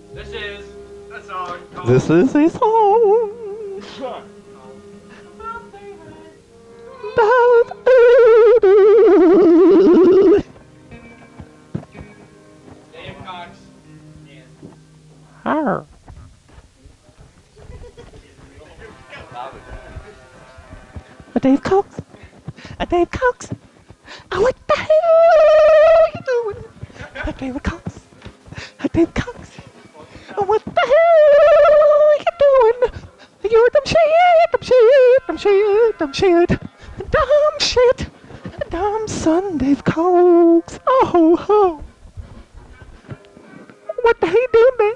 This is a song called. This is a song about Dave Cox. Arr. A Dave Cox. A Dave Cox. Oh, what the hell are you doing? A Dave Cox. A Dave Cox. Oh, what the hell are you doing? You're dumb shit, dumb shit, dumb shit, dumb shit, dumb shit, dumb son, Dave Cox. Oh, ho. What the hell you doing, man?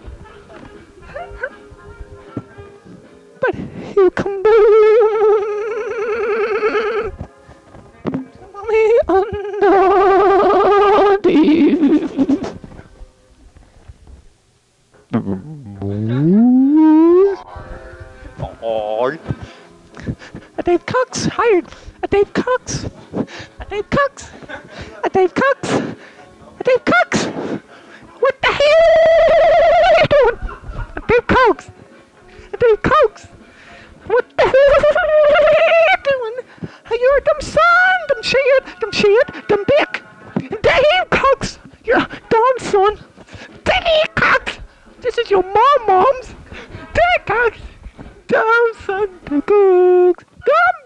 But you come down. Me under a Dave Cox hired. A Dave Cox. A Dave Cox. A Dave Cox. A Dave Cox. What the hell are you doing? A Dave Cox. A Dave Cox. What the hell are you doing? You're a dumb son, dumb shit, dumb dick. Dave Cox. You're a dumb son. Dave Cox. This is your mom's. Dave Cox. Dumb son, Dave Cox. Dumb